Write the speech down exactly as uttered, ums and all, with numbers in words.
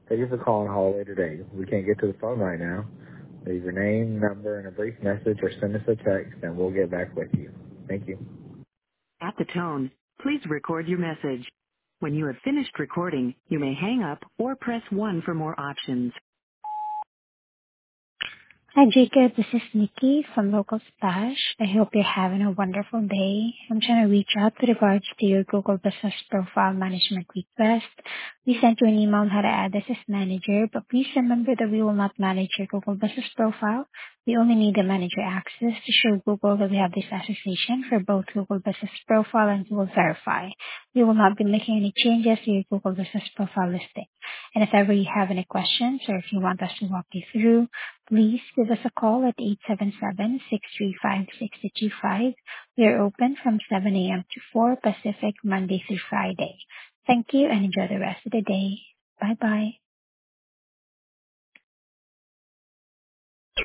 Thank you for calling Holloway today. We can't get to the phone right now. Leave your name, number, and a brief message or send us a text, and we'll get back with you. Thank you. At the tone, please record your message. When you have finished recording, you may hang up or press one for more options. Hi, Jacob. This is Nikki from Local Splash. I hope you're having a wonderful day. I'm trying to reach out with regards to your Google Business Profile Management request. We sent you an email on how to add this as manager, but please remember that we will not manage your Google Business Profile. We only need the manager access to show Google that we have this association for both Google Business Profile and Google Verify. We will not be making any changes to your Google Business Profile listing. And if ever you have any questions or if you want us to walk you through, please give us a call at eight seven seven, six three five, six two five. We are open from seven a.m. to four Pacific, Monday through Friday. Thank you and enjoy the rest of the day. Bye-bye.